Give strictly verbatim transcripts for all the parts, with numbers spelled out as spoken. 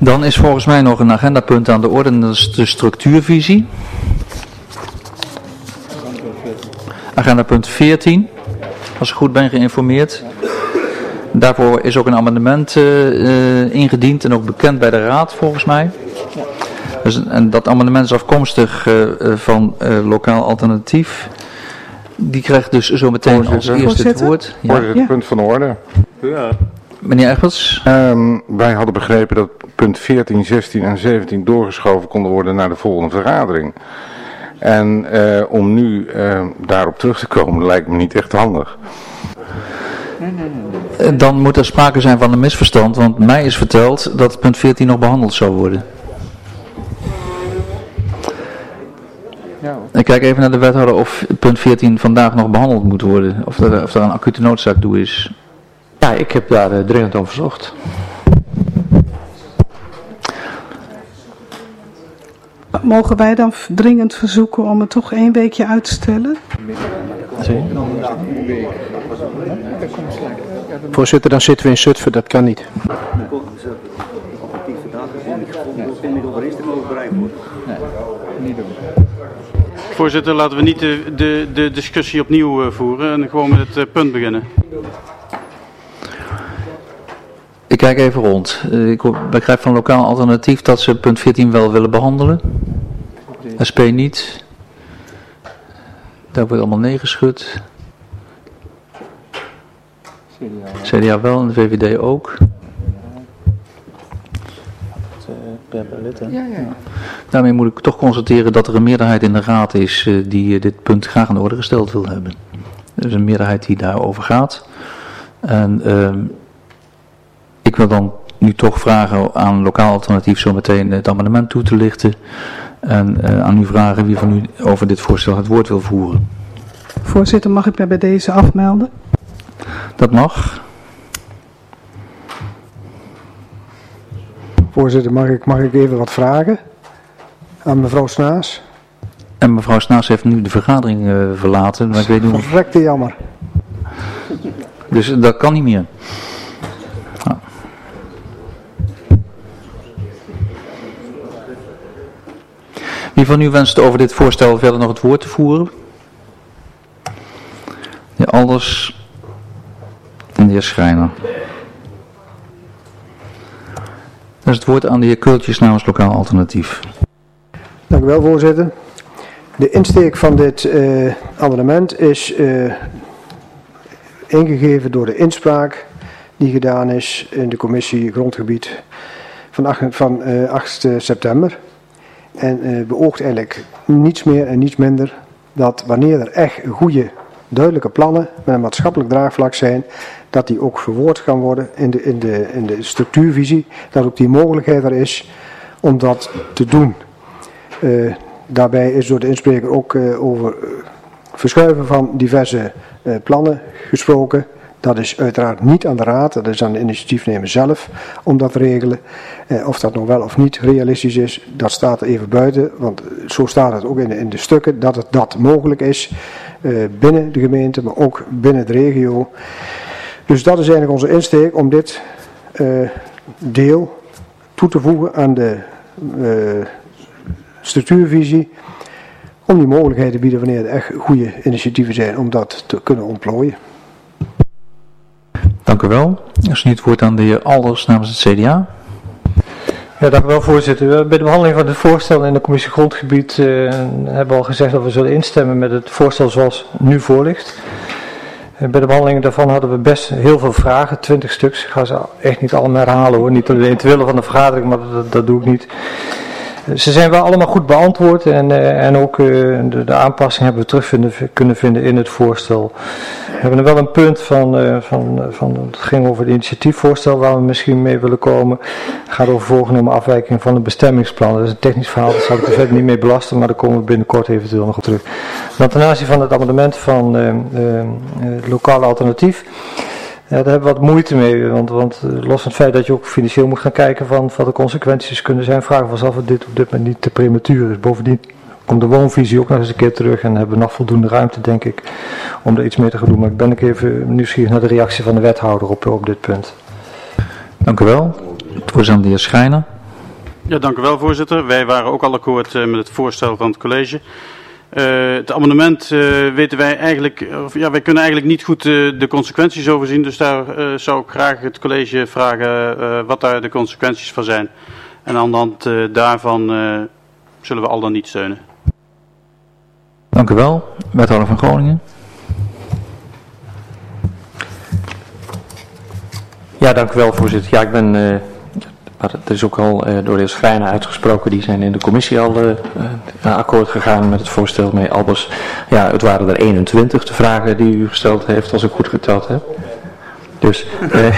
Dan is volgens mij nog een agendapunt aan de orde, en dat is de structuurvisie. Agenda punt veertien, als ik goed ben geïnformeerd. Daarvoor is ook een amendement uh, uh, ingediend en ook bekend bij de Raad volgens mij. Dus, en dat amendement is afkomstig uh, uh, van uh, Lokaal Alternatief. Die krijgt dus zo meteen als eerste het woord. Ja. Orde, het punt van de orde. Ja. Meneer Egberts. Um, wij hadden begrepen dat punt veertien, zestien en zeventien doorgeschoven konden worden naar de volgende vergadering. En uh, om nu uh, daarop terug te komen lijkt me niet echt handig. Nee, nee, nee. Dan moet er sprake zijn van een misverstand, want mij is verteld dat punt veertien nog behandeld zou worden. Ja. Ik kijk even naar de wethouder of punt veertien vandaag nog behandeld moet worden, of er, of er een acute noodzaak toe is. Ja, ik heb daar uh, dringend om verzocht. Mogen wij dan dringend verzoeken om het toch één weekje uit te stellen? Zie. Voorzitter, dan zitten we in Zutphen, dat kan niet. Voorzitter, laten we niet de, de, de discussie opnieuw uh, voeren en gewoon met het uh, punt beginnen. Ik kijk even rond. Uh, ik begrijp van Lokaal Alternatief dat ze punt veertien wel willen behandelen. S P niet. Daar wordt allemaal nee geschud. C D A wel en de V V D ook. Ja, ja. Daarmee moet ik toch constateren dat er een meerderheid in de Raad is uh, die uh, dit punt graag aan de orde gesteld wil hebben. Er is een meerderheid die daarover gaat. En uh, ik wil dan nu toch vragen aan Lokaal Alternatief zo meteen het amendement toe te lichten. En uh, aan u vragen wie van u over dit voorstel het woord wil voeren. Voorzitter, mag ik mij bij deze afmelden? Dat mag. Voorzitter, mag ik, mag ik even wat vragen aan mevrouw Snaas? En mevrouw Snaas heeft nu de vergadering uh, verlaten, maar ik weet niet hoe... Verrekte jammer. Dus uh, dat kan niet meer. Nou. Wie van u wenst over dit voorstel verder nog het woord te voeren? De heer Alders en de heer Schrijner. Dat is het woord aan de heer Keultjes namens Lokaal Alternatief. Dank u wel, voorzitter. De insteek van dit uh, amendement is uh, ingegeven door de inspraak die gedaan is in de commissie Grondgebied van, acht, van uh, acht september. En uh, beoogt eigenlijk niets meer en niets minder dat wanneer er echt goede, duidelijke plannen met een maatschappelijk draagvlak zijn, dat die ook verwoord gaan worden in de, in de, in de structuurvisie, dat ook die mogelijkheid er is om dat te doen. Uh, daarbij is door de inspreker ook uh, over uh, verschuiven van diverse uh, plannen gesproken. Dat is uiteraard niet aan de Raad, dat is aan de initiatiefnemer zelf om dat te regelen. Uh, of dat nog wel of niet realistisch is, dat staat er even buiten. Want zo staat het ook in de, in de stukken dat het dat mogelijk is uh, binnen de gemeente, maar ook binnen de regio. Dus dat is eigenlijk onze insteek om dit uh, deel toe te voegen aan de uh, structuurvisie. Om die mogelijkheid te bieden wanneer er echt goede initiatieven zijn om dat te kunnen ontplooien. Dank u wel. Als nu het woord aan de heer Alders namens het C D A. Ja, dank u wel, voorzitter. Bij de behandeling van dit voorstel in de commissie Grondgebied uh, hebben we al gezegd dat we zullen instemmen met het voorstel zoals nu voor ligt. Uh, bij de behandeling daarvan hadden we best heel veel vragen, twintig stuks. Ik ga ze echt niet allemaal herhalen hoor, niet alleen te willen van de vergadering, maar dat, dat doe ik niet. Ze zijn wel allemaal goed beantwoord en, uh, en ook uh, de, de aanpassing hebben we terug vinden, kunnen vinden in het voorstel. We hebben er wel een punt van, uh, van, van, het ging over het initiatiefvoorstel waar we misschien mee willen komen. Het gaat over voorgenomen afwijking van het bestemmingsplan. Dat is een technisch verhaal, daar zal ik er verder niet mee belasten, maar daar komen we binnenkort eventueel nog op terug. Dan ten aanzien van het amendement van uh, uh, het lokale alternatief. Ja, daar hebben we wat moeite mee, want, want los van het feit dat je ook financieel moet gaan kijken van wat de consequenties kunnen zijn, vragen we ons af of dit op dit moment niet te prematuur is. Bovendien komt de woonvisie ook nog eens een keer terug en hebben we nog voldoende ruimte, denk ik, om er iets mee te gaan doen. Maar ik ben ook even nieuwsgierig naar de reactie van de wethouder op, op dit punt. Dank u wel. Het woord aan de heer Schrijner. Ja, dank u wel, voorzitter. Wij waren ook al akkoord uh, met het voorstel van het college. Uh, het amendement uh, weten wij eigenlijk, of, ja, wij kunnen eigenlijk niet goed uh, de consequenties overzien. Dus daar uh, zou ik graag het college vragen uh, wat daar de consequenties van zijn. En aan de hand uh, daarvan uh, zullen we al dan niet steunen. Dank u wel. Wethouder van Groningen. Ja, dank u wel, voorzitter. Ja, ik ben, uh, maar het is ook al uh, door de heer Schrijner uitgesproken, die zijn in de commissie al uh, uh, akkoord gegaan met het voorstel mee Albers. Ja, het waren er eenentwintig, de vragen die u gesteld heeft, als ik goed geteld heb. Dus, uh,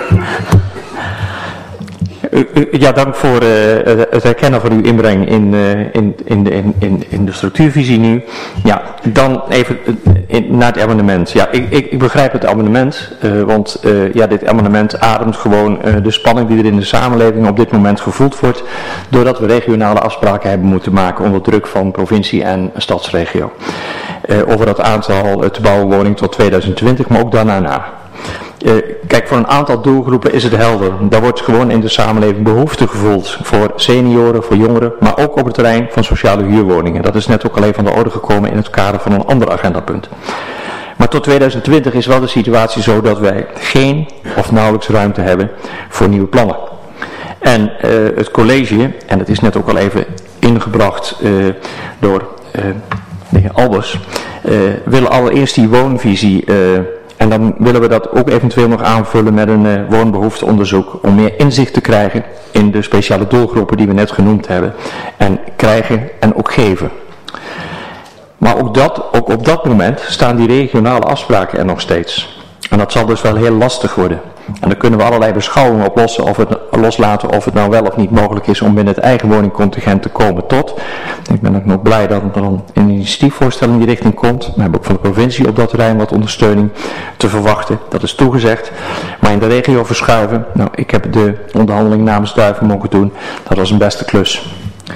ja, dank voor uh, het herkennen van uw inbreng in, uh, in, in, de, in, in, in de structuurvisie nu. Ja, dan even in, naar het amendement. Ja, ik, ik, ik begrijp het amendement, uh, want uh, ja, dit amendement ademt gewoon uh, de spanning die er in de samenleving op dit moment gevoeld wordt, doordat we regionale afspraken hebben moeten maken onder druk van provincie en stadsregio. Uh, over dat aantal uh, te bouwen woningen tot tweeduizend twintig, maar ook daarna na. Uh, kijk, voor een aantal doelgroepen is het helder. Daar wordt gewoon in de samenleving behoefte gevoeld voor senioren, voor jongeren, maar ook op het terrein van sociale huurwoningen. Dat is net ook alleen van de orde gekomen in het kader van een ander agendapunt. Maar tot tweeduizend twintig is wel de situatie zo dat wij geen of nauwelijks ruimte hebben voor nieuwe plannen. En uh, het college, en dat is net ook al even ingebracht uh, door uh, de heer Albers, uh, willen allereerst die woonvisie uh, en dan willen we dat ook eventueel nog aanvullen met een uh, woonbehoefteonderzoek om meer inzicht te krijgen in de speciale doelgroepen die we net genoemd hebben. En krijgen en ook geven. Maar ook, dat, ook op dat moment staan die regionale afspraken er nog steeds. En dat zal dus wel heel lastig worden. En dan kunnen we allerlei beschouwingen op lossen of het, loslaten of het nou wel of niet mogelijk is om binnen het eigen woningcontingent te komen tot. Ik ben ook nog blij dat er een initiatiefvoorstel in die richting komt. We hebben ook van de provincie op dat terrein wat ondersteuning te verwachten. Dat is toegezegd. Maar in de regio verschuiven, nou ik heb de onderhandeling namens Duiven mogen doen. Dat was een beste klus.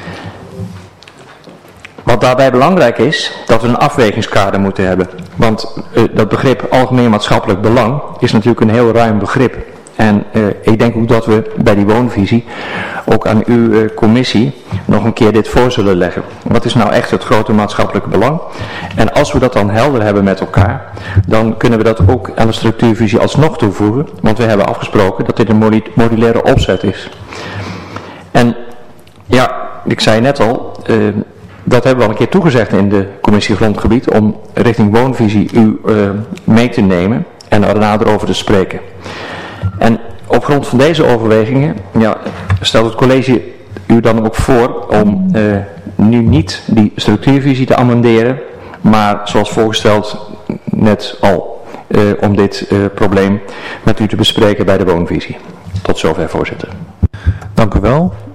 Wat daarbij belangrijk is, dat we een afwegingskader moeten hebben. Want uh, dat begrip algemeen maatschappelijk belang is natuurlijk een heel ruim begrip. En uh, ik denk ook dat we bij die woonvisie ook aan uw uh, commissie nog een keer dit voor zullen leggen. Wat is nou echt het grote maatschappelijke belang? En als we dat dan helder hebben met elkaar, dan kunnen we dat ook aan de structuurvisie alsnog toevoegen. Want we hebben afgesproken dat dit een modulaire opzet is. En ja, ik zei net al, uh, dat hebben we al een keer toegezegd in de commissie grondgebied om richting woonvisie u uh, mee te nemen en er nader over te spreken. En op grond van deze overwegingen ja, stelt het college u dan ook voor om uh, nu niet die structuurvisie te amenderen, maar zoals voorgesteld net al uh, om dit uh, probleem met u te bespreken bij de woonvisie. Tot zover, voorzitter. Dank u wel.